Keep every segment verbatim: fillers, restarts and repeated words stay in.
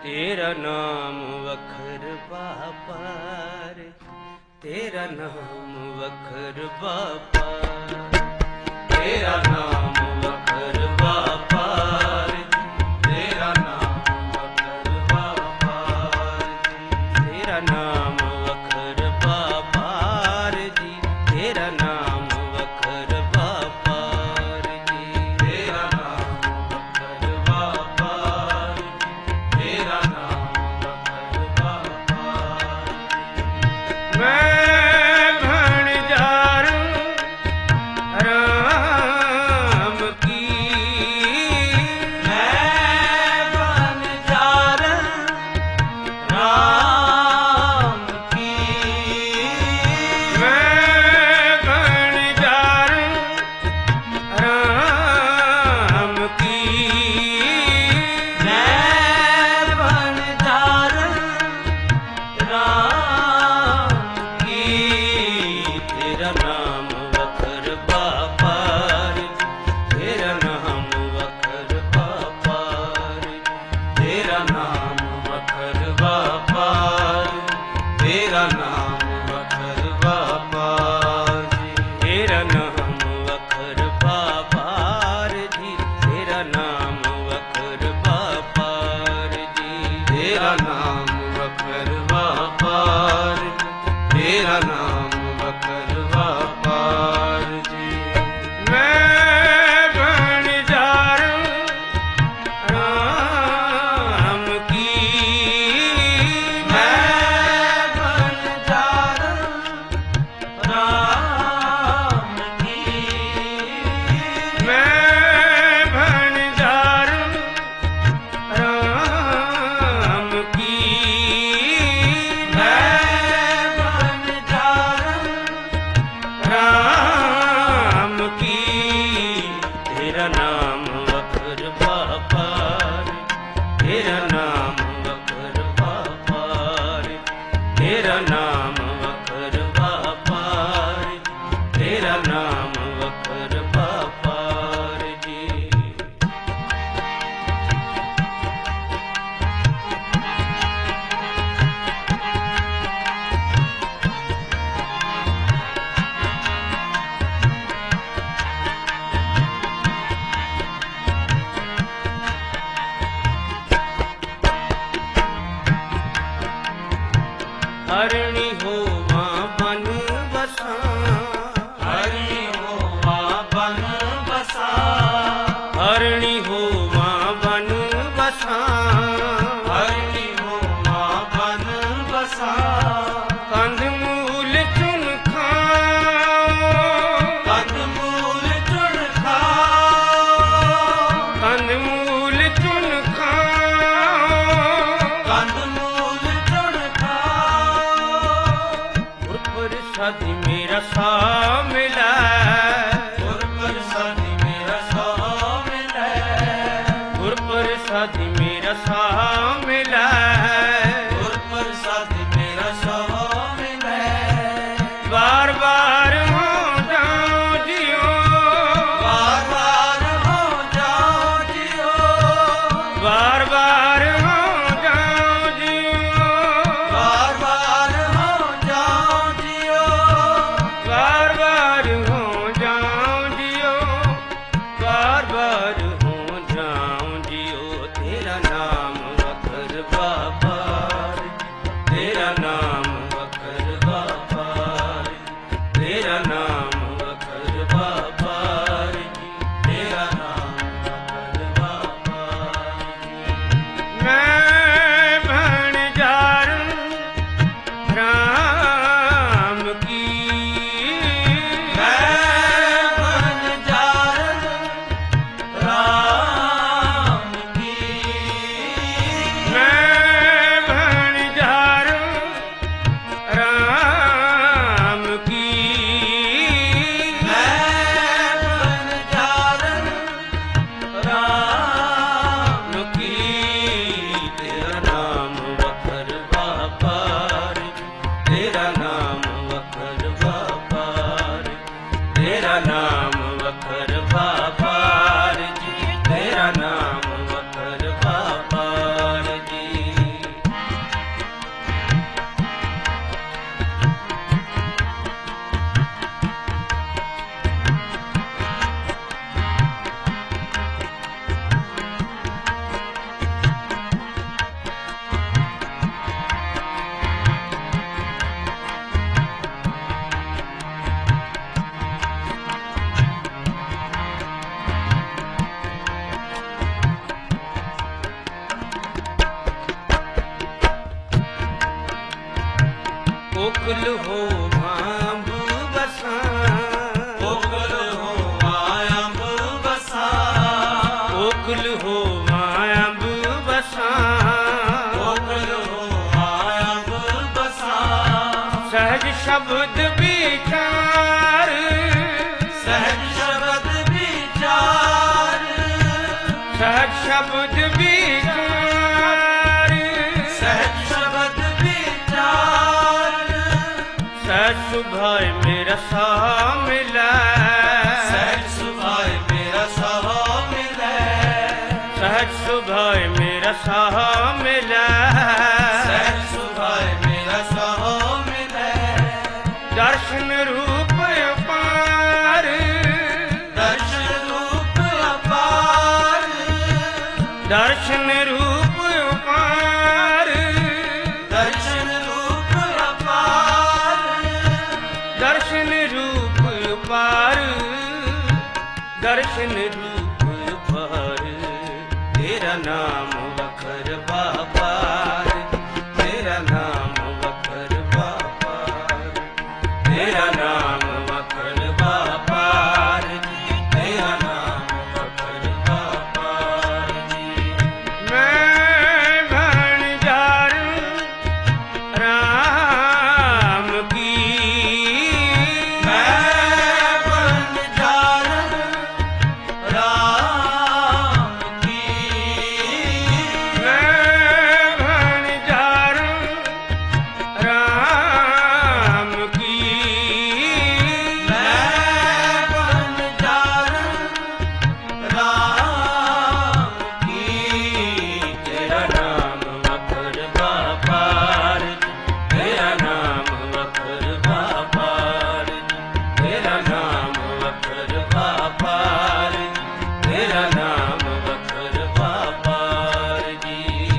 तेरा नाम वखर बापा रे, तेरा नाम वखर बापा, तेरा नाम वखर बापा रे, तेरा नाम वखर बापा रे, तेरा नाम वखर बापा रे जी, तेरा नाम वखर बापा रे जी, तेरा नाम वखर बापा रे, तेरा नाम वखर बापा रे। मैं भणजार राम की, मैं भणजार राम की, मैं भणजार राम की, मैं भणजार राम की। तेरा नाम वखर बापा रे, तेरा नाम वखर बापा रे, तेरा नाम वखर बापा रे, तेरा नाम वखर बापा जी, तेरा नाम वखर बापा रे जी, तेरा नाम वखर बापा रे जी, तेरा नाम वखर बापा रे, तेरा नाम वखर बापा रे जी। मैं भणजार राम की, मैं भणजार राम की, मैं भणजार राम की, मैं भणजार राम की। तेरा नाम वखर बापा रे, तेरा नाम वखर बापा रे, तेरा नाम वखर बापा रे, तेरा नाम वखर बापा रे जी। हरणी होवा बन बसा, हरणी होवा बन बसा, हरणी होवा बन बसा, हरणी होवा बन बसा। कंदमूल चुन खाओ, कंदमूल चुन खाओ, कंदमूल चुन खाओ, कंदमूल चुन खाओ। गुरप्रसादी मेरा सा मिला, गुरप्रसादी मेरा सा मिला, गुरप्रसादी मेरा सा मिला, गुरप्रसादी मेरा सा मिला। बार बार हो जाओ जियो, बार बार हो जाओ जियो, बार बार हो जाओ जियो, बार बार हो जाओ जियो, बार बार हो जाओ जियो, बार बार हो जाओ जियो। तेरा नाम वखर बापा ओकुल हो अम्ब बसा, ओकुल हो अम्ब बसा, ओकुल हो अम्ब बसा, ओकुल हो अम्ब बसा। सहज शब्द विचार, सहज शब्द विचार, सहज शब्द विचार, सहज शब्द विचार। सहज सुभाय मेरा सा मिला, सहज सुभाय मेरा सह मिलै, सहज सुभाय मेरा सा मिला, सहज सुभाय मेरा सह मिलै। दर्शन रूप अपार, दर्शन रूप अपार, दर्शन रूप अपार, दर्शन रूप अपार। दर्शन रूप अपार, दर्शन रूप अपार। तेरा नाम वखर बापार, तेरा नाम वखर बापार, तेरा नाम वखर बापार, तेरा नाम वखर बापार जी। मैं भंडार राम की, मैं बंजार राम की, मैं भंडार राम की, मैं बंजार राम की। तेरा नाम वखर बापार, तेरा नाम वखर बापार, तेरा नाम वखर बापार, तेरा नाम वखर बापार जी।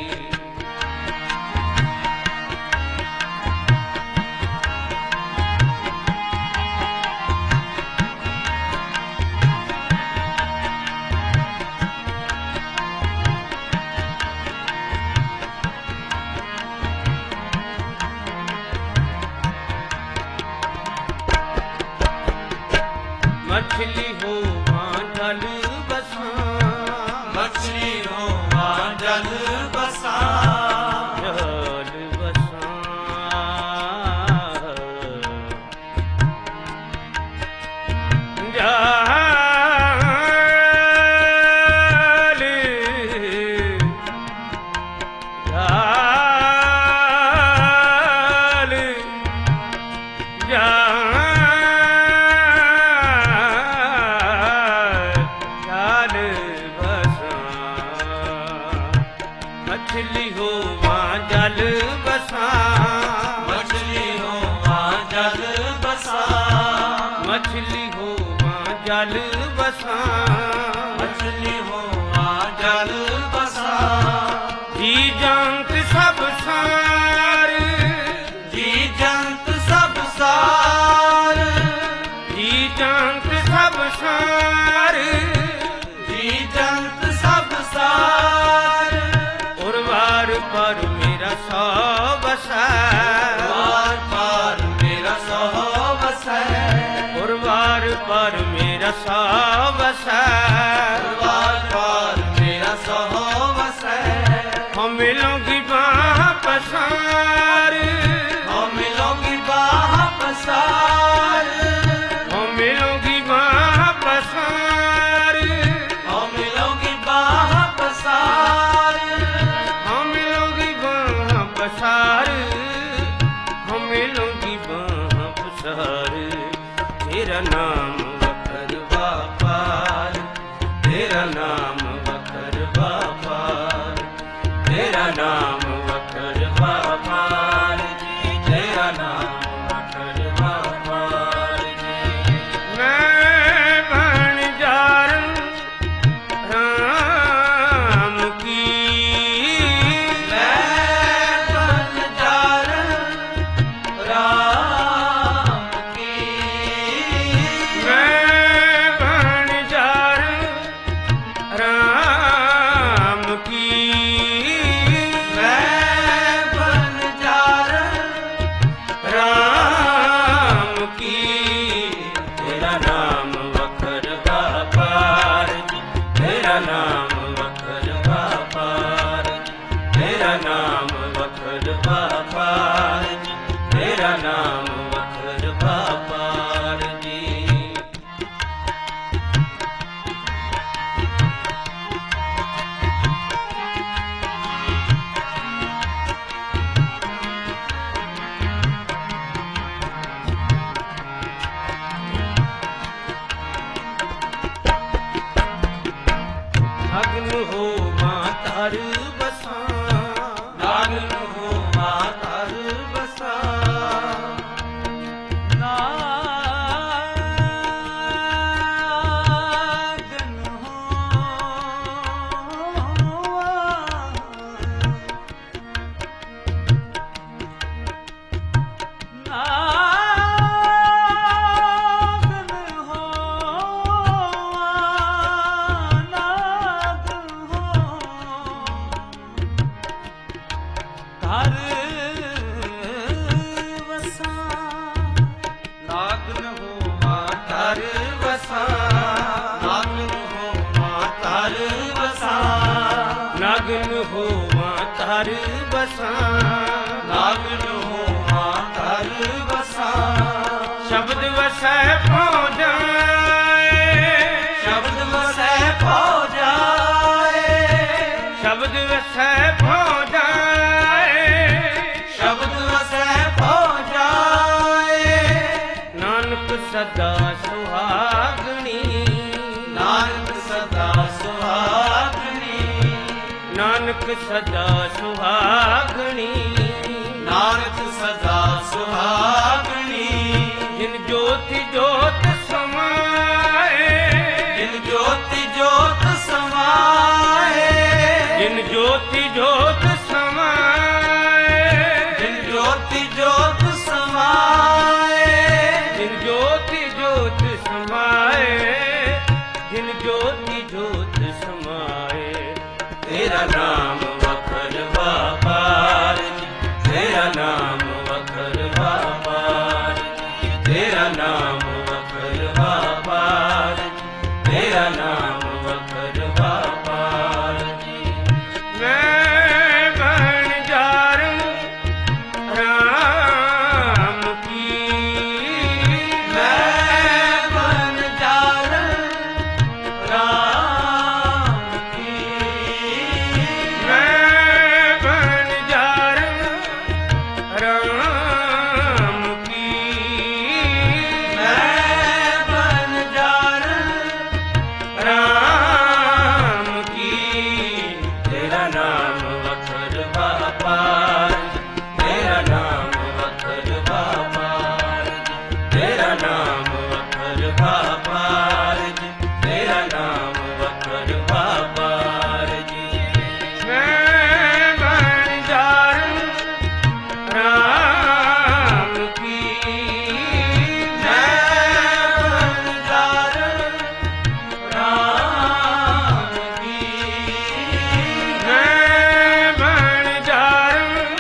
मछली हो जल बसा, मछली हो वहाँ जल बसा, जल बसा, जल जल जल बसा। मछली हो वहाँ जल बसा, मछली हो वहाँ जल बसा, मछली हो वहाँ जल बसा, मछली हो वहाँ जल बसा। जी जंत सब सार, जी जंत सब सार, जी जंत सब सार, जी जंत सब सार। उर्वार पर मेरा सौ बसा, वार पार मेरा सह बसै, उर्वार पर मेरा सौ बसा। वार पार मेरा सह बसै। हम मिलोगी बाह पसार, हम मिलोगी बाह पसार, हम मिलोगी बाह पसार, हम मिलोगी बाह पसार। हम मिलोगी बाह पसार, हम मिलोगी बाह पसार। तेरा नाम वखर बापार, तेरा तेरा नाम वखर बापार, तेरा नाम वखर बापार, तेरा नाम वखर बापार जी। नागन हो मातार बसा, नागन हो मातार बसा, नागन हो नागन हो मातार बसा, नागन हो मातार बसा, नागन हो मातार बसा, नागन हो मातार बसा, शब्द वसै पाँव जाए, शब्द वसै पाँव जाए, शब्द वसै पाँव जाए, शब्द वसै पाँव जाए, नानक सदा सुहागणी, नानक सदा सुहागणी, नानक सदा सुहागणी, नानक सदा सुहागणी, जिन ज्योति ज्योत समाए, जिन ज्योति ज्योत समाए, जिन ज्योति ज्योत समाए, जिन ज्योति ज्योत समाए, जिन ज्योति ज्योत समाए, जिन ज्योति ज्योत समाए, तेरा नाम वखर बापार, तेरा नाम वखर बापार, तेरा नाम वखर बापार, तेरा नाम वखर बापार जी। मैं बन जारूं राम की, मैं बन जारूं राम की, मैं बन जारूं राम की, मैं बन जारूं राम की। तेरा नाम वखर बापार, तेरा नाम वखर बापार, तेरा नाम वखर बापार, तेरा नाम वखर बापार जी। मैं बन जारूं राम की, मैं बन जारूं राम की, मैं बन जारूं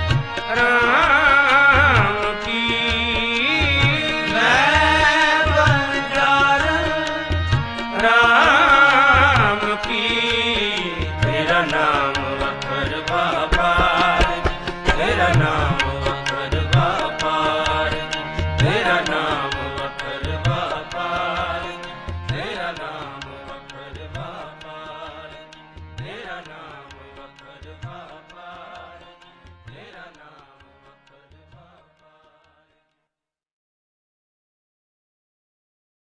राम की, मैं बन जारूं राम